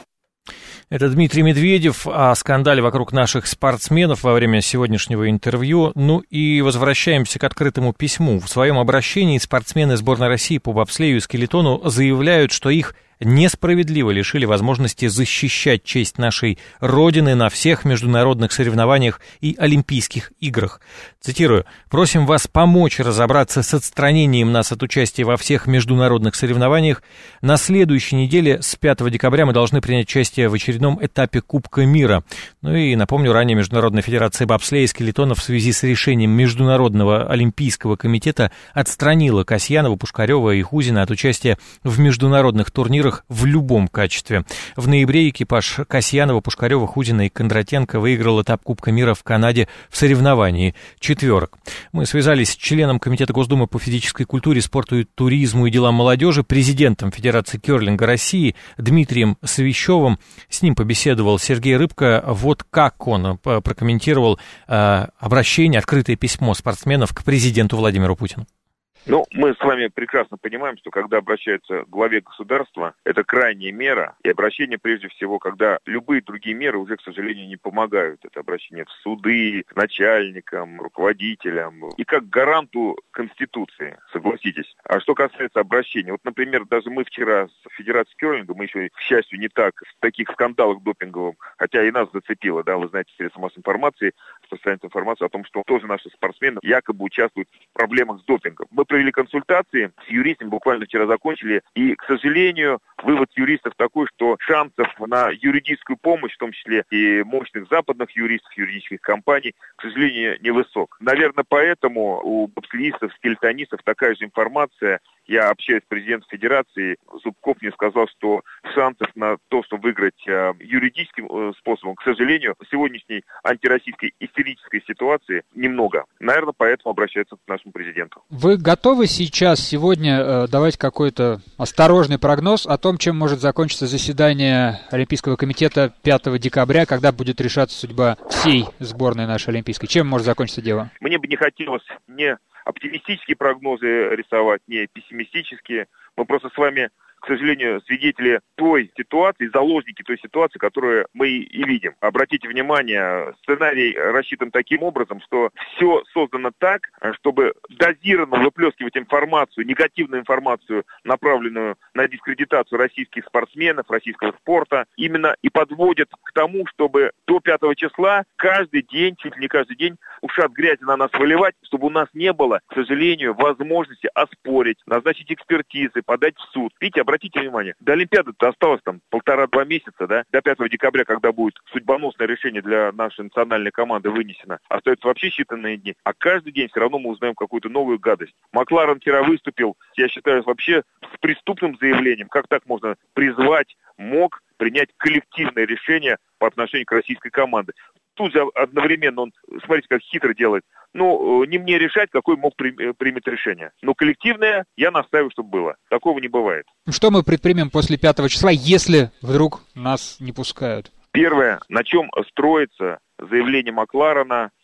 Это Дмитрий Медведев о скандале вокруг наших спортсменов во время сегодняшнего интервью. Ну и возвращаемся к открытому письму. В своем обращении спортсмены сборной России по бобслею и скелетону заявляют, что их несправедливо лишили возможности защищать честь нашей Родины на всех международных соревнованиях и Олимпийских играх. Цитирую: «Просим вас помочь разобраться с отстранением нас от участия во всех международных соревнованиях. На следующей неделе с пятого декабря мы должны принять участие в очередном этапе Кубка мира». Ну и напомню, ранее Международная федерация бобслея и скелетона в связи с решением Международного олимпийского комитета отстранила Касьянова, Пушкарева и Хузина от участия в международных турнирах в любом качестве. В ноябре экипаж Касьянова, Пушкарева, Хузина и Кондратенко выиграл этап Кубка мира в Канаде в соревновании четверок. Мы связались с членом Комитета Госдумы по физической культуре, спорту и туризму и делам молодежи, президентом Федерации керлинга России Дмитрием Свящевым. С ним побеседовал Сергей Рыбко. Вот как он прокомментировал э, обращение, открытое письмо спортсменов к президенту Владимиру Путину. Ну, мы с вами прекрасно понимаем, что когда обращаются к главе государства, это крайняя мера, и обращение прежде всего, когда любые другие меры уже, к сожалению, не помогают. Это обращение в суды, к начальникам, руководителям и как гаранту Конституции, согласитесь. А что касается обращения, вот, например, даже мы вчера с Федерацией керлинга, мы еще, к счастью, не так в таких скандалах допинговых, хотя и нас зацепило, да, вы знаете, средства массовой информации, распространяют информацию о том, что тоже наши спортсмены якобы участвуют в проблемах с допингом. Мы провели консультации с юристами, буквально вчера закончили, и, к сожалению, вывод юристов такой, что шансов на юридическую помощь, в том числе и мощных западных юристов, юридических компаний, к сожалению, невысок. Наверное, поэтому у бобслеистов, скелетонистов такая же информация. Я общаюсь с президентом Федерации, Зубков мне сказал, что шансов на то, чтобы выиграть э, юридическим э, способом, к сожалению, в сегодняшней антироссийской истерической ситуации немного. Наверное, поэтому обращаются к нашему президенту. Вы готовы сейчас, сегодня, э, давать какой-то осторожный прогноз о том, чем может закончиться заседание Олимпийского комитета пятого декабря, когда будет решаться судьба всей сборной нашей олимпийской? Чем может закончиться дело? Мне бы не хотелось не оптимистические прогнозы рисовать, не пессимистические. Мы просто с вами, к сожалению, свидетели той ситуации, заложники той ситуации, которую мы и видим. Обратите внимание, сценарий рассчитан таким образом, что все создано так, чтобы дозированно выплескивать информацию, негативную информацию, направленную на дискредитацию российских спортсменов, российского спорта, именно и подводят к тому, чтобы до пятого числа каждый день, чуть ли не каждый день, ушат грязи на нас выливать, чтобы у нас не было, к сожалению, возможности оспорить, назначить экспертизы, подать в суд. Видите, обратите внимание, до Олимпиады-то осталось там полтора-два месяца, да, до пятого декабря, когда будет судьбоносное решение для нашей национальной команды вынесено, остается вообще считанные дни, а каждый день все равно мы узнаем какую-то новую гадость. Макларен вчера выступил, я считаю, вообще с преступным заявлением, как так можно призвать, мог принять коллективное решение по отношению к российской команде. Тут же одновременно он, смотрите, как хитро делает. Ну, не мне решать, какой мог примет решение. Но коллективное я настаиваю, чтобы было. Такого не бывает. Что мы предпримем после пятого числа, если вдруг нас не пускают? Первое, на чем строится заявление Макларена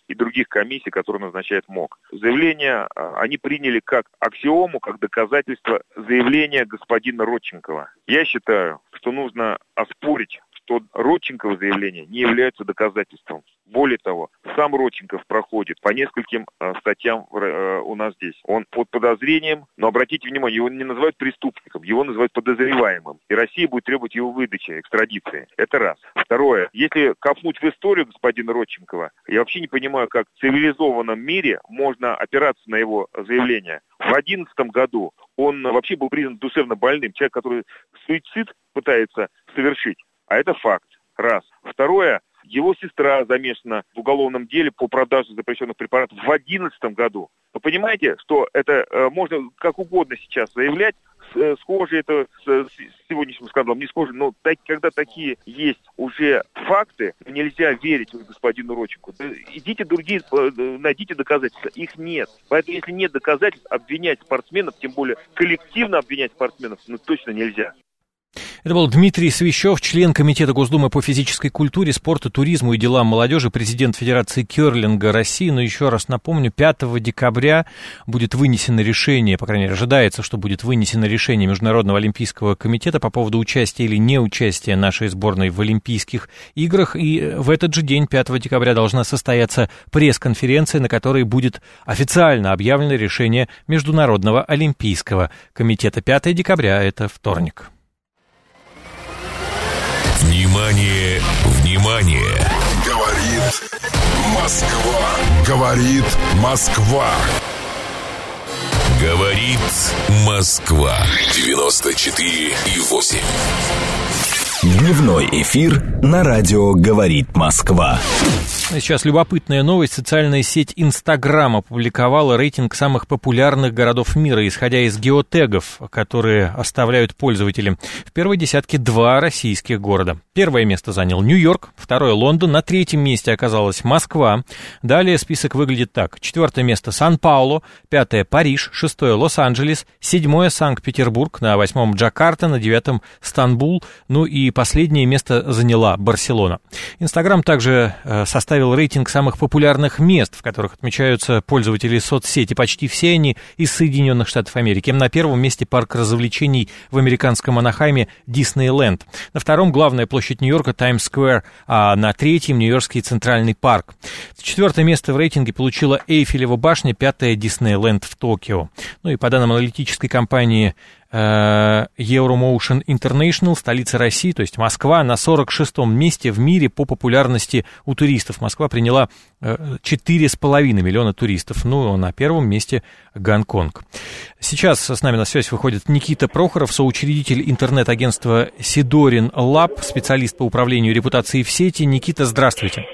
и других комиссий, которые назначает МОК. Заявление они приняли как аксиому, как доказательство заявления господина Родченкова. Я считаю, что нужно оспорить, что Родченково заявление не является доказательством. Более того, сам Родченков проходит по нескольким э, статьям э, у нас здесь. Он под подозрением, но обратите внимание, его не называют преступником, его называют подозреваемым. И Россия будет требовать его выдачи, экстрадиции. Это раз. Второе. Если копнуть в историю господина Родченкова, я вообще не понимаю, как в цивилизованном мире можно опираться на его заявление. В две тысячи одиннадцатом году он вообще был признан душевно больным. Человек, который суицид пытается совершить. А это факт. Раз. Второе. Его сестра замешана в уголовном деле по продаже запрещенных препаратов в две тысячи одиннадцатом году. Вы понимаете, что это э, можно как угодно сейчас заявлять, с, схоже это с, с сегодняшним скандалом, не схоже, но так, когда такие есть уже факты, нельзя верить господину Родченкову. Да, идите другие, э, найдите доказательства, их нет. Поэтому если нет доказательств, обвинять спортсменов, тем более коллективно обвинять спортсменов, ну точно нельзя. Это был Дмитрий Свищев, член Комитета Госдумы по физической культуре, спорту, туризму и делам молодежи, президент Федерации керлинга России. Но еще раз напомню, пятого декабря будет вынесено решение, по крайней мере, ожидается, что будет вынесено решение Международного олимпийского комитета по поводу участия или неучастия нашей сборной в Олимпийских играх. И в этот же день, пятого декабря, должна состояться пресс-конференция, на которой будет официально объявлено решение Международного олимпийского комитета. пятого декабря – это вторник. Внимание, внимание! Говорит Москва. Говорит Москва. Говорит Москва. девяносто четыре и восемь. Дневной эфир на радио «Говорит Москва». Сейчас любопытная новость. Социальная сеть Инстаграм опубликовала рейтинг самых популярных городов мира, исходя из геотегов, которые оставляют пользователи. В первой десятке два российских города. Первое место занял Нью-Йорк, второе — Лондон, на третьем месте оказалась Москва. Далее список выглядит так. Четвертое место — Сан-Паулу, пятое — Париж, шестое — Лос-Анджелес, седьмое — Санкт-Петербург, на восьмом — Джакарта, на девятом — Стамбул, ну и последнее место заняла Барселона. Инстаграм также э, составил рейтинг самых популярных мест, в которых отмечаются пользователи соцсети. Почти все они из Соединенных Штатов Америки. На первом месте парк развлечений в американском Анахайме Диснейленд. На втором главная площадь Нью-Йорка Таймс-сквер, а на третьем Нью-Йоркский Центральный парк. Четвертое место в рейтинге получила Эйфелева башня, пятое Диснейленд в Токио. Ну и по данным аналитической компании Euromotion International, столица России, то есть Москва, на сорок шестом месте в мире по популярности у туристов. Москва приняла четыре с половиной миллиона туристов. Ну, на первом месте Гонконг. Сейчас с нами на связь выходит Никита Прохоров, соучредитель интернет-агентства Сидорин Лаб, специалист по управлению репутацией в сети. Никита, здравствуйте.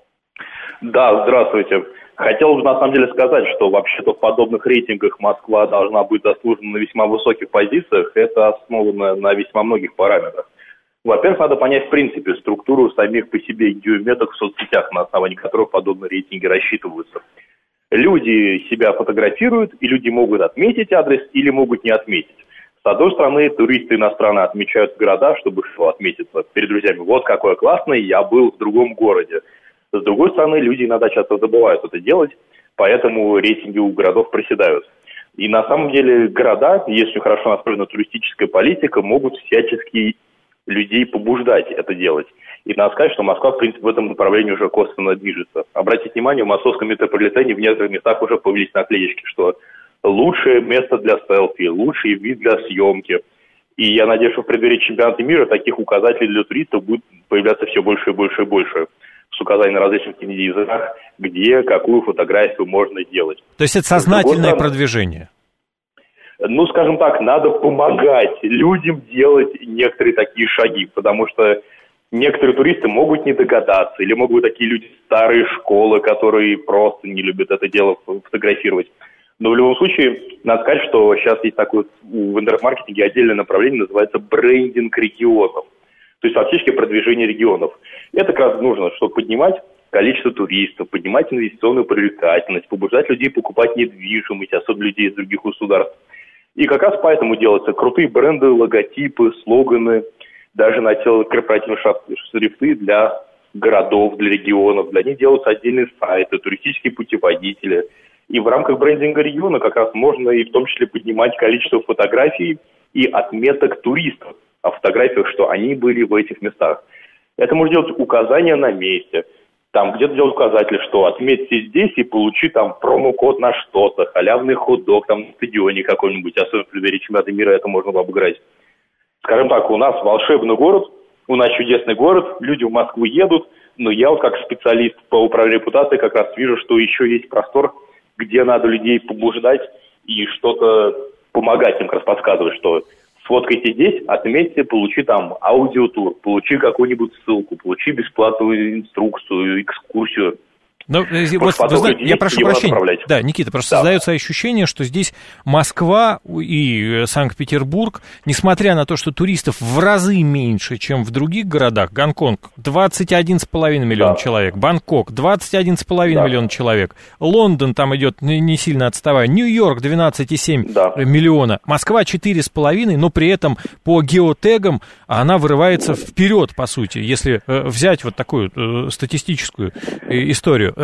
Да, здравствуйте. Хотел бы на самом деле сказать, что вообще-то в подобных рейтингах Москва должна быть заслужена на весьма высоких позициях. Это основано на весьма многих параметрах. Во-первых, надо понять в принципе структуру самих по себе геометок в соцсетях, на основании которых подобные рейтинги рассчитываются. Люди себя фотографируют, и люди могут отметить адрес или могут не отметить. С одной стороны, туристы иностранные отмечают города, чтобы что отметиться перед друзьями. Вот какой классный, я был в другом городе. С другой стороны, люди иногда часто забывают это делать, поэтому рейтинги у городов проседают. И на самом деле города, если хорошо настроена туристическая политика, могут всячески людей побуждать это делать. И надо сказать, что Москва, в принципе, в этом направлении уже косвенно движется. Обратите внимание, в московском метрополитене в некоторых местах уже появились наклеечки, что лучшее место для селфи, лучший вид для съемки. И я надеюсь, что в преддверии чемпионата мира таких указателей для туристов будет появляться все больше и больше и больше. С указанием на различных языках, где какую фотографию можно делать. То есть это сознательное стороны, продвижение? Ну, скажем так, надо помогать людям делать некоторые такие шаги, потому что некоторые туристы могут не догадаться, или могут быть такие люди старые школы, которые просто не любят это дело фотографировать. Но в любом случае, надо сказать, что сейчас есть такое в интернет-маркетинге отдельное направление, называется брендинг регионов. То есть фактически продвижение регионов. Это как раз нужно, чтобы поднимать количество туристов, поднимать инвестиционную привлекательность, побуждать людей покупать недвижимость, особенно людей из других государств. И как раз поэтому делаются крутые бренды, логотипы, слоганы, даже на тело корпоративные шрифты для городов, для регионов. Для них делаются отдельные сайты, туристические путеводители. И в рамках брендинга региона как раз можно и в том числе поднимать количество фотографий и отметок туристов о фотографиях, что они были в этих местах. Это можно делать указания на месте. Там где-то делать указатели, что отметьте здесь и получи там промокод на что-то, халявный хот-дог там на стадионе какой-нибудь, особенно в преддверии чемпионата мира это можно было обыграть. Скажем так, у нас волшебный город, у нас чудесный город, люди в Москву едут, но я вот как специалист по управлению репутацией как раз вижу, что еще есть простор, где надо людей побуждать и что-то помогать им как раз подсказывать, что сфоткайте здесь, отметьте, получи там аудиотур, получи какую-нибудь ссылку, получи бесплатную инструкцию, экскурсию. Но, вот, вы знаете, я прошу прощения. Да, Никита, просто да. создается ощущение, что здесь Москва и Санкт-Петербург, несмотря на то, что туристов в разы меньше, чем в других городах, Гонконг двадцать один целых пять десятых миллиона да. человек, Бангкок двадцать один целых пять десятых да. миллиона человек, Лондон там идет не сильно отставая, Нью-Йорк двенадцать целых семь десятых да. миллиона, Москва четыре целых пять десятых, но при этом по геотегам она вырывается вперед, по сути, если взять вот такую статистическую историю.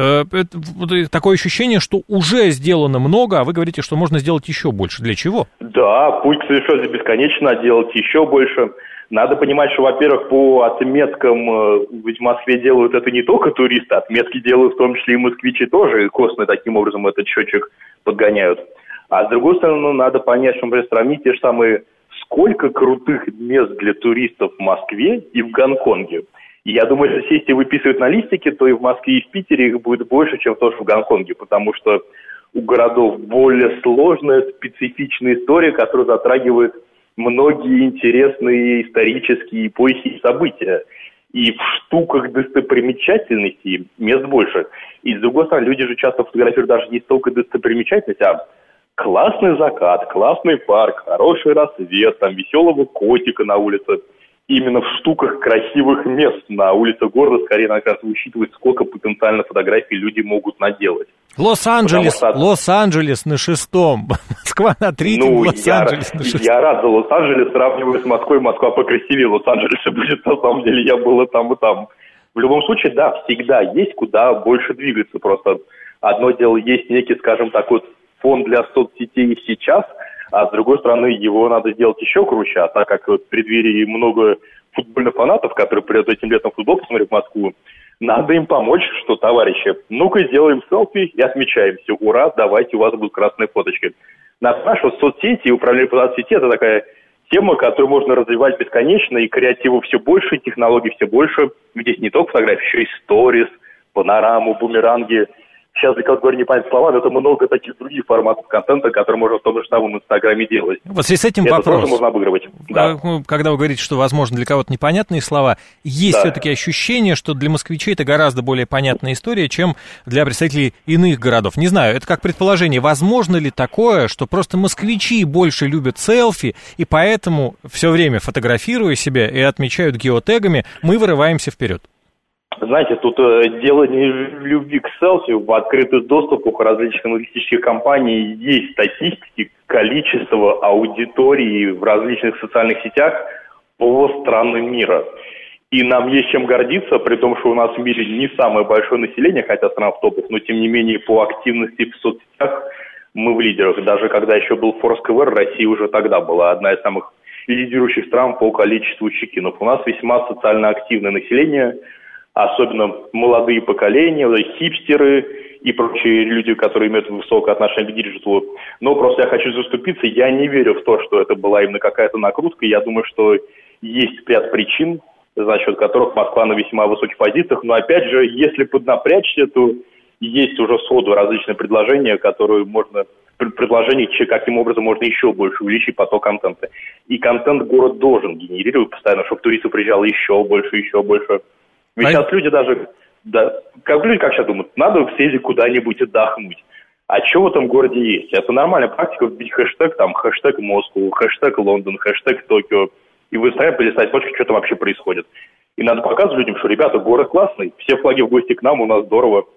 Такое ощущение, что уже сделано много, а вы говорите, что можно сделать еще больше. Для чего? Да, путь к совершенству бесконечно, делать еще больше. Надо понимать, что, во-первых, по отметкам, ведь в Москве делают это не только туристы, отметки делают в том числе и москвичи тоже, и косвенно таким образом этот счетчик подгоняют. А с другой стороны, надо понять, что, например, сравнить те же самые, сколько крутых мест для туристов в Москве и в Гонконге. И я думаю, если сесть и выписывать на листике, то и в Москве, и в Питере их будет больше, чем то, что в Гонконге, потому что у городов более сложная, специфичная история, которая затрагивает многие интересные исторические эпохи и события. И в штуках достопримечательностей мест больше. И с другой стороны, люди же часто фотографируют даже не столько достопримечательности, а классный закат, классный парк, хороший рассвет, там веселого котика на улице. Именно в штуках красивых мест на улице города скорее надо как раз учитывать, сколько потенциально фотографий люди могут наделать. Лос-Анджелес, что... Лос-Анджелес на шестом, Москва на третьем, ну, Лос-Анджелес я, на шестом. Я рад за Лос-Анджелес, сравниваю с Москвой, Москва покрасивее Лос-Анджелеса будет, на самом деле я был и там, и там. В любом случае, да, всегда есть куда больше двигаться, просто одно дело есть некий, скажем так, вот фон для соцсетей сейчас, а с другой стороны, его надо сделать еще круче, а так как в преддверии много футбольных фанатов, которые придут этим летом футбол посмотреть в Москву, надо им помочь, что, товарищи, ну-ка сделаем селфи и отмечаемся. Ура, давайте, у вас будут красные фоточки. Наши вот соцсети и управление репутацией сети – это такая тема, которую можно развивать бесконечно, и креатива все больше, технологий все больше. Здесь не только фотографии, еще и сторис, панораму, бумеранги. Сейчас, для кого-то говорю, не понять слова, но это много таких других форматов контента, которые можно в том же самом Инстаграме делать. Вот в связи с этим это вопрос. тоже можно обыгрывать. Да. Когда вы говорите, что, возможно, для кого-то непонятные слова, есть да. все-таки ощущение, что для москвичей это гораздо более понятная история, чем для представителей иных городов. Не знаю, это как предположение. Возможно ли такое, что просто москвичи больше любят селфи, и поэтому все время фотографируя себя и отмечают геотегами, мы вырываемся вперед? Знаете, тут э, дело не в любви к селфи, в открытых доступах различных аналитических компаний есть статистики количества аудитории в различных социальных сетях по странам мира. И нам есть чем гордиться, при том, что у нас в мире не самое большое население, хотя страна в топах, но тем не менее по активности в соцсетях мы в лидерах. Даже когда еще был Форсквер, Россия уже тогда была одна из самых лидирующих стран по количеству чекинов. У нас весьма социально активное население, особенно молодые поколения, хипстеры и прочие люди, которые имеют высокое отношение к диджиталу. Но просто я хочу заступиться, я не верю в то, что это была именно какая-то накрутка. Я думаю, что есть ряд причин, за счет которых Москва на весьма высоких позициях. Но опять же, если поднапрячься, то есть уже сходу различные предложения, которые можно... предложений, каким образом можно еще больше увеличить поток контента. И контент город должен генерировать постоянно, чтобы туристов приезжало еще больше, еще больше. Ведь а... сейчас люди даже, да, как люди как сейчас думают, надо съездить куда-нибудь отдохнуть. А что в этом городе есть? Это нормальная практика, вбить хэштег, там, хэштег Москву, хэштег Лондон, хэштег Токио, и вы сами полистать почту, что там вообще происходит. И надо показывать людям, что, ребята, город классный, все флаги в гости к нам, у нас здорово.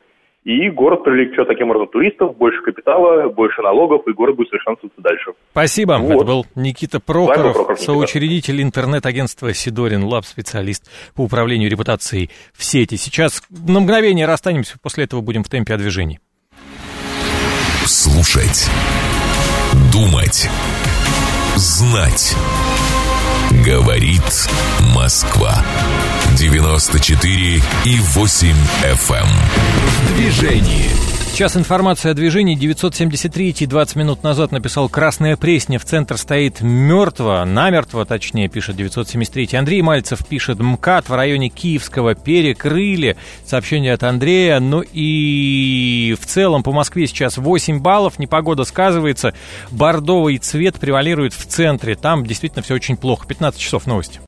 и город привлечет таким образом туристов, больше капитала, больше налогов, и город будет совершенствоваться дальше. Спасибо. Вот. Это был Никита Прохоров, Прохоров соучредитель интернет-агентства «Сидорин Лаб», специалист по управлению репутацией в сети. Сейчас на мгновение расстанемся, после этого будем в темпе о движении. Слушать, думать, знать. Говорит Москва. девяносто четыре и восемь эф эм. Движение. Сейчас информация о движении. девятьсот семьдесят третий двадцать минут назад написал «Красная Пресня». В центр стоит мертво, намертво, точнее, пишет девятьсот семьдесят третий. Андрей Мальцев пишет: МКАД в районе Киевского перекрыли. Сообщение от Андрея. Ну и в целом по Москве сейчас восемь баллов. Непогода сказывается. Бордовый цвет превалирует в центре. Там действительно все очень плохо. пятнадцать часов новости.